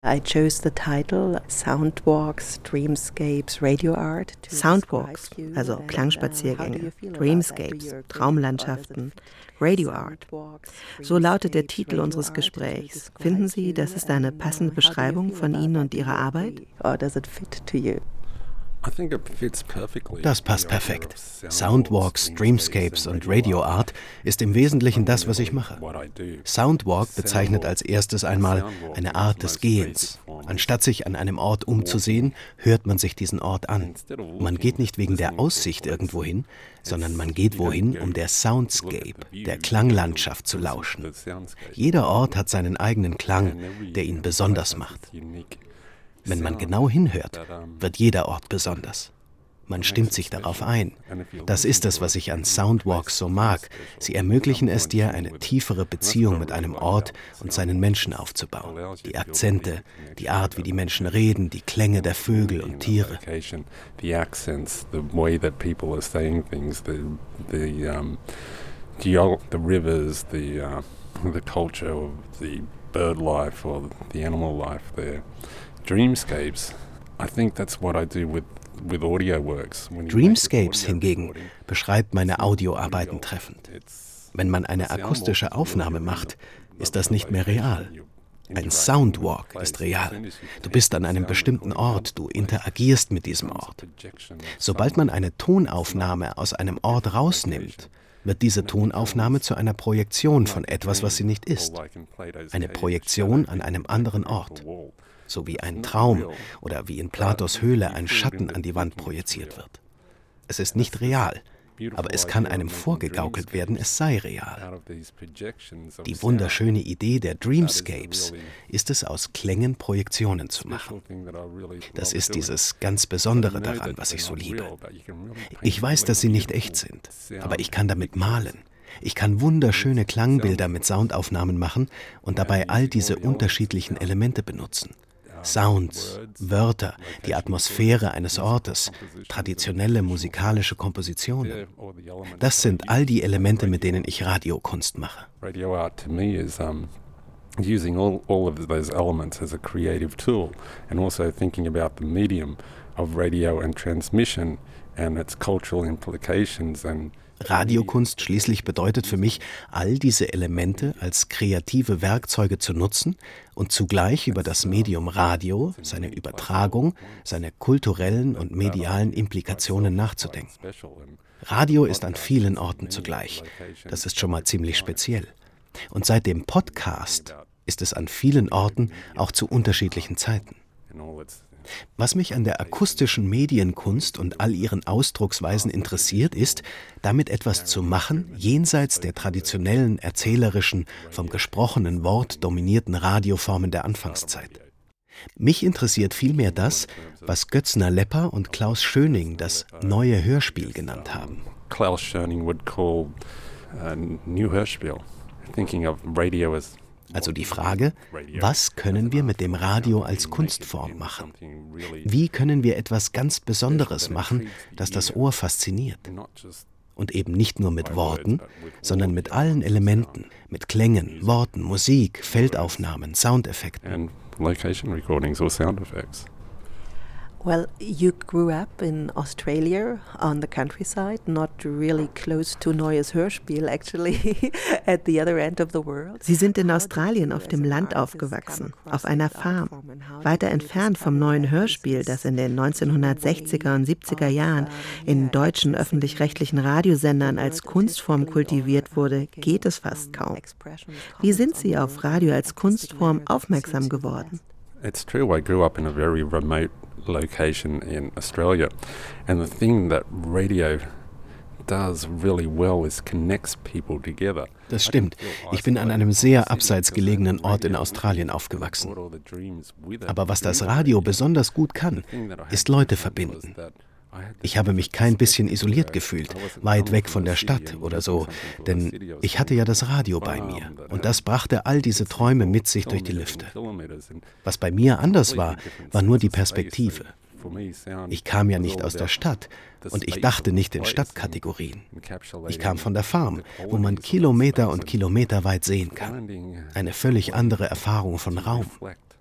I chose the title Soundwalks, Dreamscapes, Radio Art. Soundwalks, also Klangspaziergänge, Dreamscapes, Traumlandschaften, Radio Art. So lautet der Titel unseres Gesprächs. Finden Sie, das ist eine passende Beschreibung von Ihnen und Ihrer Arbeit? Or does it fit to you? Das passt perfekt. Soundwalks, Dreamscapes und Radio Art ist im Wesentlichen das, was ich mache. Soundwalk bezeichnet als erstes einmal eine Art des Gehens. Anstatt sich an einem Ort umzusehen, hört man sich diesen Ort an. Man geht nicht wegen der Aussicht irgendwo hin, sondern man geht wohin, um der Soundscape, der Klanglandschaft zu lauschen. Jeder Ort hat seinen eigenen Klang, der ihn besonders macht. Wenn man genau hinhört, wird jeder Ort besonders. Man stimmt sich darauf ein. Das ist es, was ich an Soundwalks so mag. Sie ermöglichen es dir, eine tiefere Beziehung mit einem Ort und seinen Menschen aufzubauen. Die Akzente, die Art, wie die Menschen reden, die Klänge der Vögel und Tiere. The accents, the way that people are saying things, the rivers, the culture of the bird life or the animal life there. Dreamscapes, I think that's what I do with audio works. Dreamscapes hingegen beschreibt meine Audioarbeiten treffend. Wenn man eine akustische Aufnahme macht, ist das nicht mehr real. Ein Soundwalk ist real. Du bist an einem bestimmten Ort, du interagierst mit diesem Ort. Sobald man eine Tonaufnahme aus einem Ort rausnimmt, wird diese Tonaufnahme zu einer Projektion von etwas, was sie nicht ist. Eine Projektion an einem anderen Ort. So wie ein Traum oder wie in Platos Höhle ein Schatten an die Wand projiziert wird. Es ist nicht real, aber es kann einem vorgegaukelt werden, es sei real. Die wunderschöne Idee der Dreamscapes ist es, aus Klängen Projektionen zu machen. Das ist dieses ganz Besondere daran, was ich so liebe. Ich weiß, dass sie nicht echt sind, aber ich kann damit malen. Ich kann wunderschöne Klangbilder mit Soundaufnahmen machen und dabei all diese unterschiedlichen Elemente benutzen. Sounds, Wörter, die Atmosphäre eines Ortes, traditionelle musikalische Kompositionen. Das sind all die Elemente, mit denen ich Radiokunst mache. Radio art to me is using all of those elements as a creative tool and also thinking about the medium of radio and transmission and its cultural implications and Radiokunst schließlich bedeutet für mich, all diese Elemente als kreative Werkzeuge zu nutzen und zugleich über das Medium Radio, seine Übertragung, seine kulturellen und medialen Implikationen nachzudenken. Radio ist an vielen Orten zugleich. Das ist schon mal ziemlich speziell. Und seit dem Podcast ist es an vielen Orten auch zu unterschiedlichen Zeiten. Was mich an der akustischen Medienkunst und all ihren Ausdrucksweisen interessiert, ist, damit etwas zu machen, jenseits der traditionellen, erzählerischen, vom gesprochenen Wort dominierten Radioformen der Anfangszeit. Mich interessiert vielmehr das, was Götzner Lepper und Klaus Schöning das neue Hörspiel genannt haben. Klaus Schöning would call new Hörspiel, thinking of radio as Also die Frage, was können wir mit dem Radio als Kunstform machen? Wie können wir etwas ganz Besonderes machen, das das Ohr fasziniert? Und eben nicht nur mit Worten, sondern mit allen Elementen, mit Klängen, Worten, Musik, Feldaufnahmen, Soundeffekten. And location recordings or sound effects. Well, you grew up in Australia on the countryside, not really close to Neues Hörspiel, actually, at the other end of the world. Sie sind in Australien auf dem Land aufgewachsen, auf einer Farm, weiter entfernt vom Neuen Hörspiel, das in den 1960er und 70er Jahren in deutschen öffentlich-rechtlichen Radiosendern als Kunstform kultiviert wurde, geht es fast kaum. Wie sind Sie auf Radio als Kunstform aufmerksam geworden? It's true, I grew up in a very remote location in Australia, and the thing that radio does really well is connects people together. Das stimmt. Ich bin an einem sehr abseits gelegenen Ort in Australien aufgewachsen. Aber was das Radio besonders gut kann, ist Leute verbinden. Ich habe mich kein bisschen isoliert gefühlt, weit weg von der Stadt oder so, denn ich hatte ja das Radio bei mir und das brachte all diese Träume mit sich durch die Lüfte. Was bei mir anders war, war nur die Perspektive. Ich kam ja nicht aus der Stadt und ich dachte nicht in Stadtkategorien. Ich kam von der Farm, wo man Kilometer und Kilometer weit sehen kann. Eine völlig andere Erfahrung von Raum.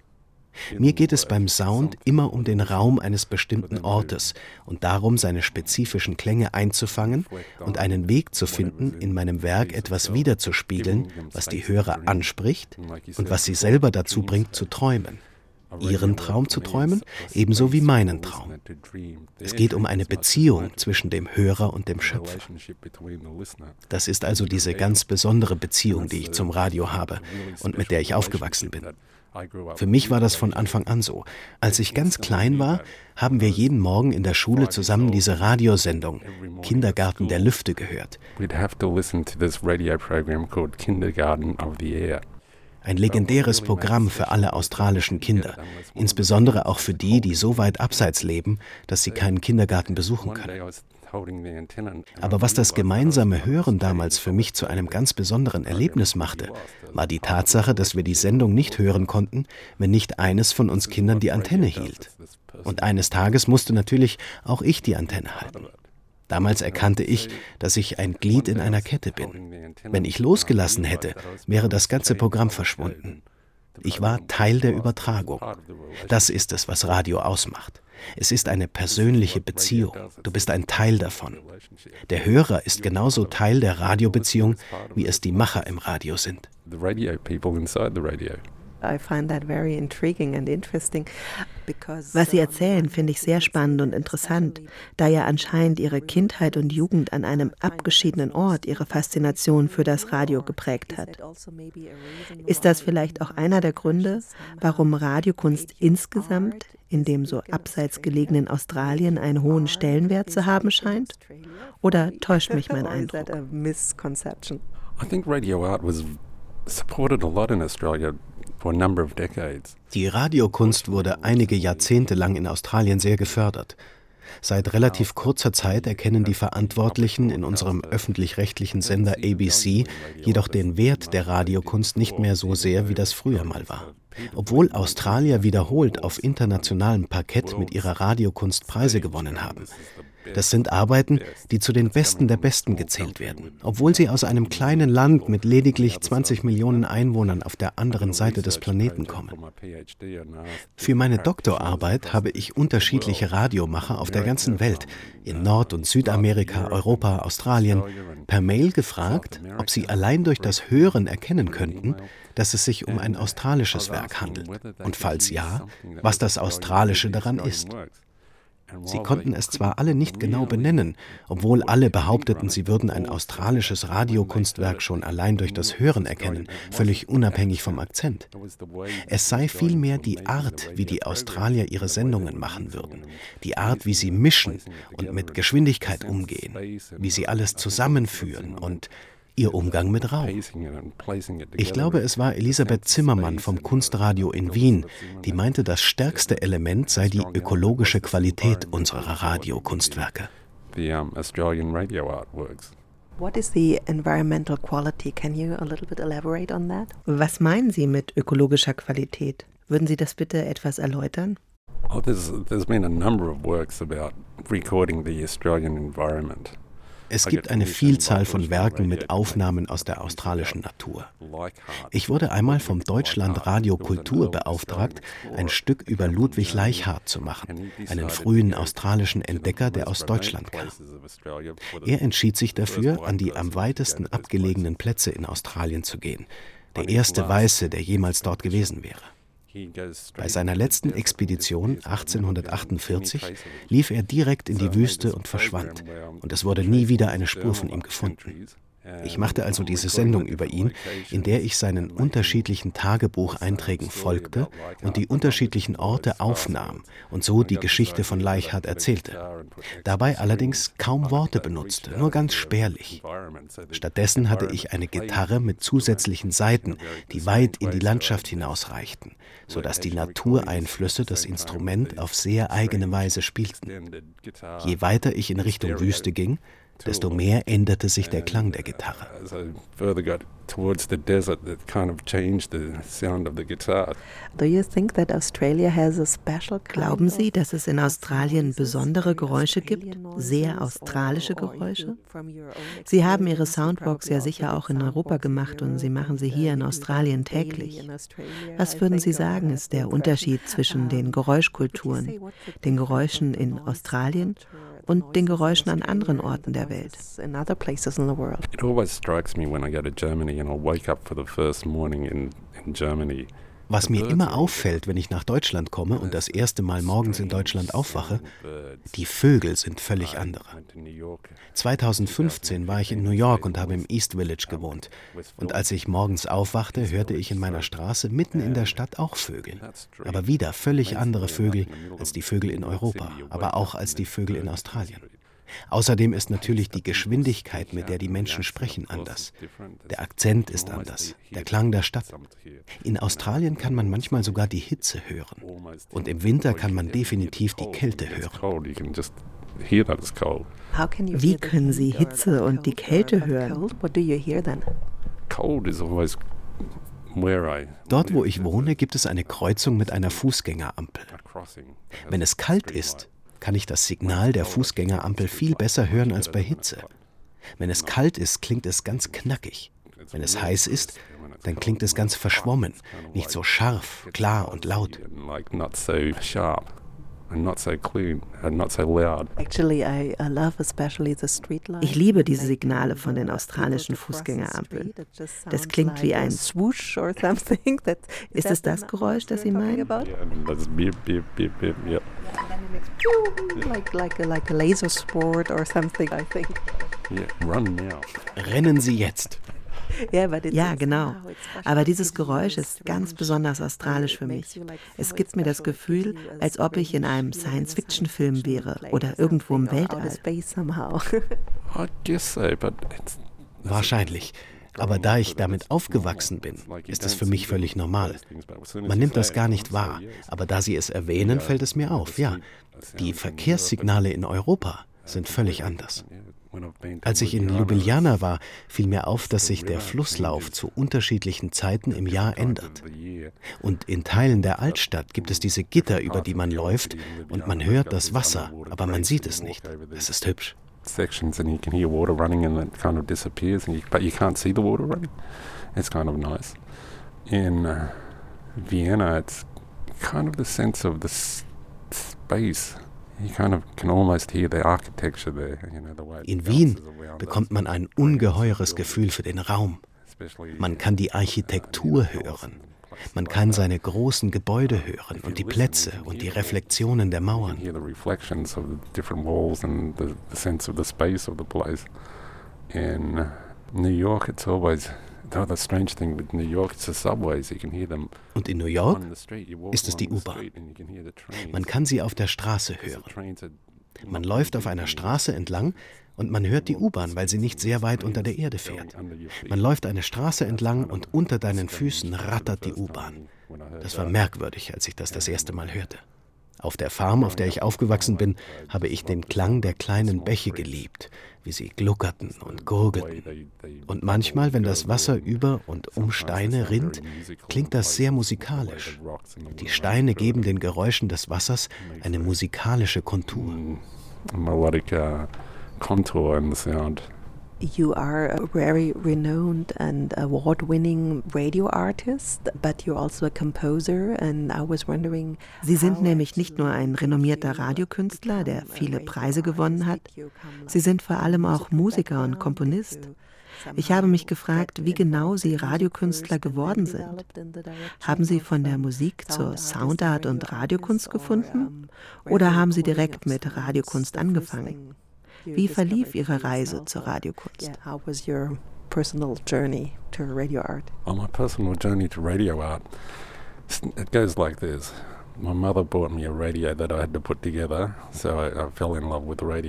Mir geht es beim Sound immer um den Raum eines bestimmten Ortes und darum, seine spezifischen Klänge einzufangen und einen Weg zu finden, in meinem Werk etwas wiederzuspiegeln, was die Hörer anspricht und was sie selber dazu bringt, zu träumen. Ihren Traum zu träumen, ebenso wie meinen Traum. Es geht um eine Beziehung zwischen dem Hörer und dem Schöpfer. Das ist also diese ganz besondere Beziehung, die ich zum Radio habe und mit der ich aufgewachsen bin. Für mich war das von Anfang an so. Als ich ganz klein war, haben wir jeden Morgen in der Schule zusammen diese Radiosendung Kindergarten der Lüfte gehört. Ein legendäres Programm für alle australischen Kinder, insbesondere auch für die, die so weit abseits leben, dass sie keinen Kindergarten besuchen können. Aber was das gemeinsame Hören damals für mich zu einem ganz besonderen Erlebnis machte, war die Tatsache, dass wir die Sendung nicht hören konnten, wenn nicht eines von uns Kindern die Antenne hielt. Und eines Tages musste natürlich auch ich die Antenne halten. Damals erkannte ich, dass ich ein Glied in einer Kette bin. Wenn ich losgelassen hätte, wäre das ganze Programm verschwunden. Ich war Teil der Übertragung. Das ist es, was Radio ausmacht. Es ist eine persönliche Beziehung. Du bist ein Teil davon. Der Hörer ist genauso Teil der Radiobeziehung, wie es die Macher im Radio sind. Was Sie erzählen, finde ich sehr spannend und interessant, da ja anscheinend Ihre Kindheit und Jugend an einem abgeschiedenen Ort Ihre Faszination für das Radio geprägt hat. Ist das vielleicht auch einer der Gründe, warum Radiokunst insgesamt in dem so abseits gelegenen Australien einen hohen Stellenwert zu haben scheint? Oder täuscht mich mein Eindruck? I think radio art was supported a lot in Australia. Die Radiokunst wurde einige Jahrzehnte lang in Australien sehr gefördert. Seit relativ kurzer Zeit erkennen die Verantwortlichen in unserem öffentlich-rechtlichen Sender ABC jedoch den Wert der Radiokunst nicht mehr so sehr, wie das früher mal war. Obwohl Australier wiederholt auf internationalem Parkett mit ihrer Radiokunst Preise gewonnen haben. Das sind Arbeiten, die zu den Besten der Besten gezählt werden, obwohl sie aus einem kleinen Land mit lediglich 20 Millionen Einwohnern auf der anderen Seite des Planeten kommen. Für meine Doktorarbeit habe ich unterschiedliche Radiomacher auf der ganzen Welt, in Nord- und Südamerika, Europa, Australien, per Mail gefragt, ob sie allein durch das Hören erkennen könnten, dass es sich um ein australisches Werk handelt und falls ja, was das Australische daran ist. Sie konnten es zwar alle nicht genau benennen, obwohl alle behaupteten, sie würden ein australisches Radiokunstwerk schon allein durch das Hören erkennen, völlig unabhängig vom Akzent. Es sei vielmehr die Art, wie die Australier ihre Sendungen machen würden, die Art, wie sie mischen und mit Geschwindigkeit umgehen, wie sie alles zusammenführen und ihr Umgang mit Raum. Ich glaube, es war Elisabeth Zimmermann vom Kunstradio in Wien, die meinte, das stärkste Element sei die ökologische Qualität unserer Radiokunstwerke. What is the environmental quality? Can you a little bit elaborate on that? Was meinen Sie mit ökologischer Qualität? Würden Sie das bitte etwas erläutern? Oh, there's been a number of works about recording the Australian environment. Es gibt eine Vielzahl von Werken mit Aufnahmen aus der australischen Natur. Ich wurde einmal vom Deutschland Radio Kultur beauftragt, ein Stück über Ludwig Leichhardt zu machen, einen frühen australischen Entdecker, der aus Deutschland kam. Er entschied sich dafür, an die am weitesten abgelegenen Plätze in Australien zu gehen, der erste Weiße, der jemals dort gewesen wäre. Bei seiner letzten Expedition 1848 lief er direkt in die Wüste und verschwand, und es wurde nie wieder eine Spur von ihm gefunden. Ich machte also diese Sendung über ihn, in der ich seinen unterschiedlichen Tagebucheinträgen folgte und die unterschiedlichen Orte aufnahm und so die Geschichte von Leichhardt erzählte. Dabei allerdings kaum Worte benutzte, nur ganz spärlich. Stattdessen hatte ich eine Gitarre mit zusätzlichen Saiten, die weit in die Landschaft hinausreichten, sodass die Natureinflüsse das Instrument auf sehr eigene Weise spielten. Je weiter ich in Richtung Wüste ging, desto mehr änderte sich der Klang der Gitarre. Towards the desert that kind of changed the sound of the guitar. Do you think that Australia has a special Glauben Sie, dass es in Australien besondere Geräusche gibt, sehr australische Geräusche? Sie haben Ihre Soundbox ja sicher auch in Europa gemacht und Sie machen sie hier in Australien täglich. Was würden Sie sagen, ist der Unterschied zwischen den Geräuschkulturen, den Geräuschen in Australien und den Geräuschen an anderen Orten der Welt? It always strikes me when I go to Germany and I'll wake up for the first morning in Germany. Was mir immer auffällt, wenn ich nach Deutschland komme und das erste Mal morgens in Deutschland aufwache, die Vögel sind völlig andere. 2015 war ich in New York und habe im East Village gewohnt. Und als ich morgens aufwachte, hörte ich in meiner Straße mitten in der Stadt auch Vögel. Aber wieder völlig andere Vögel als die Vögel in Europa, aber auch als die Vögel in Australien. Außerdem ist natürlich die Geschwindigkeit, mit der die Menschen sprechen, anders. Der Akzent ist anders, der Klang der Stadt. In Australien kann man manchmal sogar die Hitze hören. Und im Winter kann man definitiv die Kälte hören. Wie können Sie Hitze und die Kälte hören? Dort, wo ich wohne, gibt es eine Kreuzung mit einer Fußgängerampel. Wenn es kalt ist, kann ich das Signal der Fußgängerampel viel besser hören als bei Hitze. Wenn es kalt ist, klingt es ganz knackig. Wenn es heiß ist, dann klingt es ganz verschwommen, nicht so scharf, klar und laut. Ich liebe diese Signale von den australischen Fußgängerampeln. Das klingt wie ein Swoosh or something. Ist es das Geräusch, das Sie meinen? Like a laser sport or something, I think. Run now. Rennen Sie jetzt! Ja, genau. Aber dieses Geräusch ist ganz besonders australisch für mich. Es gibt mir das Gefühl, als ob ich in einem Science-Fiction-Film wäre oder irgendwo im Weltall. Wahrscheinlich. Aber da ich damit aufgewachsen bin, ist es für mich völlig normal. Man nimmt das gar nicht wahr, aber da Sie es erwähnen, fällt es mir auf. Ja, die Verkehrssignale in Europa sind völlig anders. Als ich in Ljubljana war, fiel mir auf, dass sich der Flusslauf zu unterschiedlichen Zeiten im Jahr ändert. Und in Teilen der Altstadt gibt es diese Gitter, über die man läuft, und man hört das Wasser, aber man sieht es nicht. Es ist hübsch. Sections and you can hear water running and it kind of disappears, but you can't see the water running. It's kind of nice. In Vienna, it's kind of the sense of the space. You kind of can almost hear the architecture there. In Wien bekommt man ein ungeheures Gefühl für den Raum. Man kann die Architektur hören. Man kann seine großen Gebäude hören und die Plätze und die Reflexionen der Mauern. In New York, it's always the strange thing with New York, it's the subways. You can hear them. Und in New York ist es die U-Bahn. Man kann sie auf der Straße hören. Man läuft auf einer Straße entlang und man hört die U-Bahn, weil sie nicht sehr weit unter der Erde fährt. Man läuft eine Straße entlang und unter deinen Füßen rattert die U-Bahn. Das war merkwürdig, als ich das erste Mal hörte. Auf der Farm, auf der ich aufgewachsen bin, habe ich den Klang der kleinen Bäche geliebt, wie sie gluckerten und gurgelten. Und manchmal, wenn das Wasser über und um Steine rinnt, klingt das sehr musikalisch. Die Steine geben den Geräuschen des Wassers eine musikalische Kontur. Melodic contour in the sound. You are a very renowned and award-winning radio artist, but you're also a composer, and I was wondering. Sie sind nämlich nicht nur ein renommierter Radiokünstler, der viele Preise gewonnen hat. Sie sind vor allem auch Musiker und Komponist. Ich habe mich gefragt, wie genau Sie Radiokünstler geworden sind. Haben Sie von der Musik zur Soundart und Radiokunst gefunden? Oder haben Sie direkt mit Radiokunst angefangen? Wie verlief Ihre Reise zur Radiokunst? How was your personal journey to radio art? Oh, my personal journey to radio art, it goes like this. My mother bought me a radio that I had to put together, so I fell in love with the radio.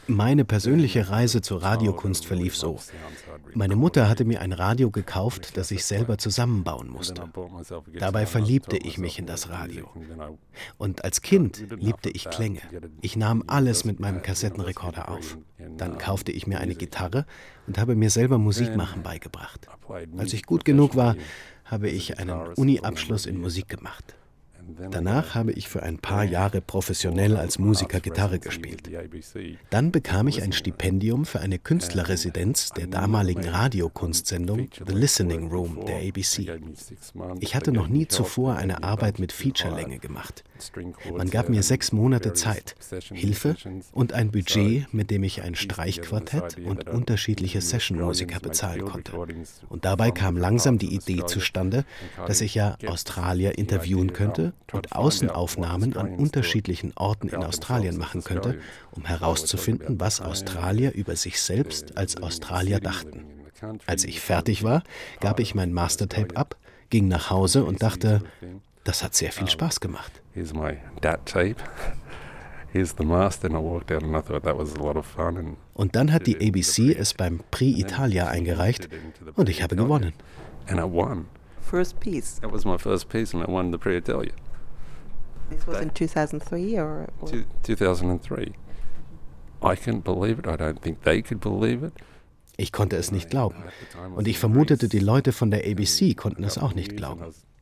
Meine persönliche Reise zur Radiokunst verlief so. Meine Mutter hatte mir ein Radio gekauft, das ich selber zusammenbauen musste. Dabei verliebte ich mich in das Radio. Und als Kind liebte ich Klänge. Ich nahm alles mit meinem Kassettenrekorder auf. Dann kaufte ich mir eine Gitarre und habe mir selber Musikmachen beigebracht. Als ich gut genug war, habe ich einen Uni-Abschluss in Musik gemacht. Danach habe ich für ein paar Jahre professionell als Musiker Gitarre gespielt. Dann bekam ich ein Stipendium für eine Künstlerresidenz der damaligen Radiokunstsendung The Listening Room der ABC. Ich hatte noch nie zuvor eine Arbeit mit Featurelänge gemacht. Man gab mir 6 Monate Zeit, Hilfe und ein Budget, mit dem ich ein Streichquartett und unterschiedliche Sessionmusiker bezahlen konnte. Und dabei kam langsam die Idee zustande, dass ich ja Australier interviewen könnte und Außenaufnahmen an unterschiedlichen Orten in Australien machen könnte, um herauszufinden, was Australier über sich selbst als Australier dachten. Als ich fertig war, gab ich mein Mastertape ab, ging nach Hause und dachte, das hat sehr viel Spaß gemacht. Here's my DAT tape. Here's the master, and I walked out and I thought that was a lot of fun. Und dann hat die ABC es beim Prix Italia eingereicht und ich habe gewonnen. And I won. First piece. That was my first piece and I won the Prix Italia. This was in 2003 or? 2003. I couldn't believe it. I don't think they could believe it. Ich konnte es nicht glauben. Und ich vermutete, die Leute von der ABC konnten es auch nicht glauben.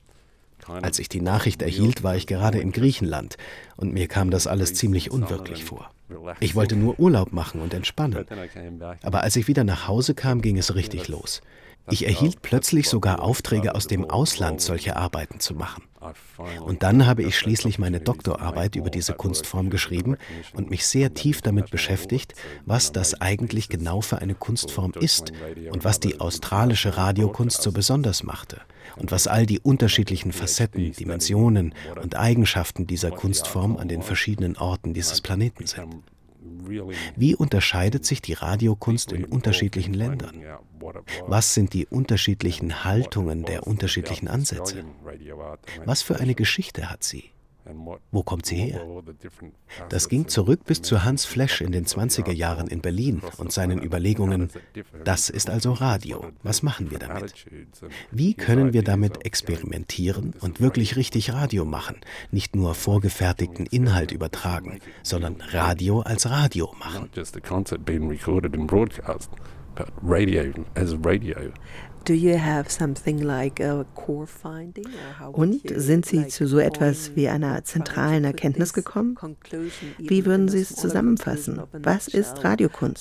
Als ich die Nachricht erhielt, war ich gerade in Griechenland und mir kam das alles ziemlich unwirklich vor. Ich wollte nur Urlaub machen und entspannen. Aber als ich wieder nach Hause kam, ging es richtig los. Ich erhielt plötzlich sogar Aufträge aus dem Ausland, solche Arbeiten zu machen. Und dann habe ich schließlich meine Doktorarbeit über diese Kunstform geschrieben und mich sehr tief damit beschäftigt, was das eigentlich genau für eine Kunstform ist und was die australische Radiokunst so besonders machte und was all die unterschiedlichen Facetten, Dimensionen und Eigenschaften dieser Kunstform an den verschiedenen Orten dieses Planeten sind. Wie unterscheidet sich die Radiokunst in unterschiedlichen Ländern? Was sind die unterschiedlichen Haltungen der unterschiedlichen Ansätze? Was für eine Geschichte hat sie? Wo kommt sie her? Das ging zurück bis zu Hans Flesch in den 20er Jahren in Berlin und seinen Überlegungen, das ist also Radio, was machen wir damit? Wie können wir damit experimentieren und wirklich richtig Radio machen, nicht nur vorgefertigten Inhalt übertragen, sondern Radio als Radio machen? Und sind Sie zu so etwas wie einer zentralen Erkenntnis gekommen? Wie würden Sie es zusammenfassen? Was ist Radiokunst?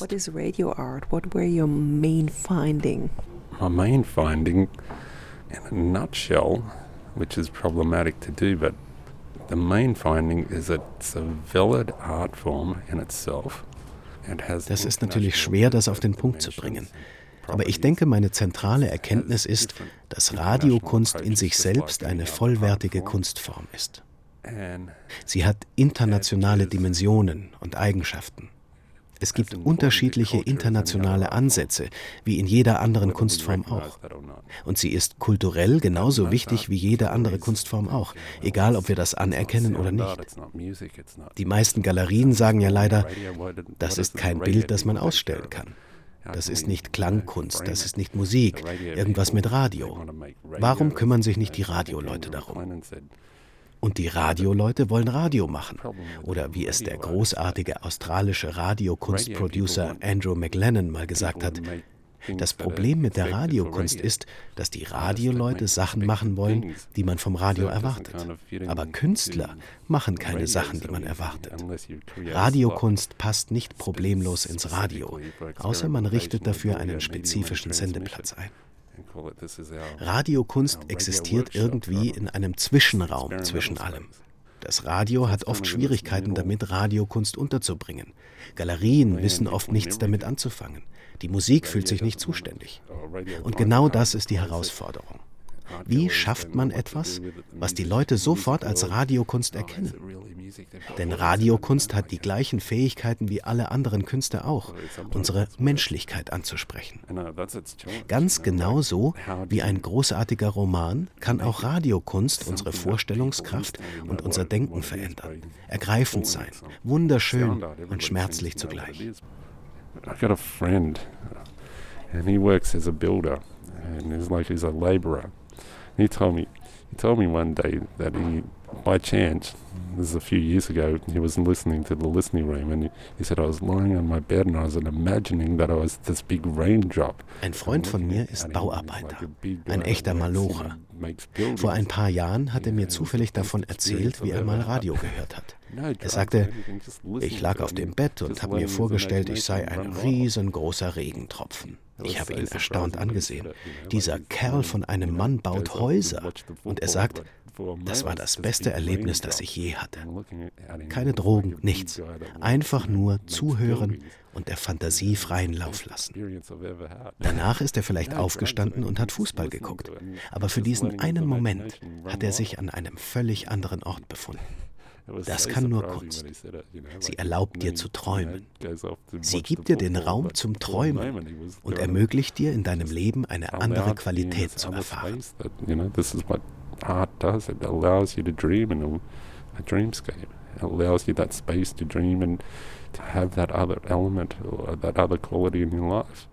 My main finding, in a nutshell, which is problematic to do, but the main finding is that it's a valid art form in itself. Das ist natürlich schwer, das auf den Punkt zu bringen. Aber ich denke, meine zentrale Erkenntnis ist, dass Radiokunst in sich selbst eine vollwertige Kunstform ist. Sie hat internationale Dimensionen und Eigenschaften. Es gibt unterschiedliche internationale Ansätze, wie in jeder anderen Kunstform auch. Und sie ist kulturell genauso wichtig wie jede andere Kunstform auch, egal ob wir das anerkennen oder nicht. Die meisten Galerien sagen ja leider, das ist kein Bild, das man ausstellen kann. Das ist nicht Klangkunst, das ist nicht Musik, irgendwas mit Radio. Warum kümmern sich nicht die Radioleute darum? Und die Radioleute wollen Radio machen. Oder wie es der großartige australische Radiokunstproducer Andrew McLennan mal gesagt hat, das Problem mit der Radiokunst ist, dass die Radioleute Sachen machen wollen, die man vom Radio erwartet. Aber Künstler machen keine Sachen, die man erwartet. Radiokunst passt nicht problemlos ins Radio, außer man richtet dafür einen spezifischen Sendeplatz ein. Radiokunst existiert irgendwie in einem Zwischenraum zwischen allem. Das Radio hat oft Schwierigkeiten damit, Radiokunst unterzubringen. Galerien wissen oft nichts damit anzufangen. Die Musik fühlt sich nicht zuständig. Und genau das ist die Herausforderung. Wie schafft man etwas, was die Leute sofort als Radiokunst erkennen? Denn Radiokunst hat die gleichen Fähigkeiten wie alle anderen Künste auch, unsere Menschlichkeit anzusprechen. Ganz genauso wie ein großartiger Roman kann auch Radiokunst unsere Vorstellungskraft und unser Denken verändern, ergreifend sein, wunderschön und schmerzlich zugleich. I've got a friend and he works as a builder and he's a laborer. He told me one day that by chance, this is a few years ago, he was listening to the listening room and he said I was lying on my bed and I was imagining that I was this big raindrop. Ein Freund von mir ist Bauarbeiter, ein echter Malocher. Vor ein paar Jahren hat er mir zufällig davon erzählt, wie er mal Radio gehört hat. Er sagte, ich lag auf dem Bett und habe mir vorgestellt, ich sei ein riesengroßer Regentropfen. Ich habe ihn erstaunt angesehen. Dieser Kerl von einem Mann baut Häuser. Und er sagt, das war das beste Erlebnis, das ich je hatte. Keine Drogen, nichts. Einfach nur zuhören und der Fantasie freien Lauf lassen. Danach ist er vielleicht aufgestanden und hat Fußball geguckt. Aber für diesen einen Moment hat er sich an einem völlig anderen Ort befunden. Das kann nur Kunst. Sie erlaubt dir zu träumen. Sie gibt dir den Raum zum Träumen und ermöglicht dir in deinem Leben eine andere Qualität zu erfahren. Art does. It allows you to dream in a dreamscape. It allows you that space to dream and to have that other element or that other quality in your life.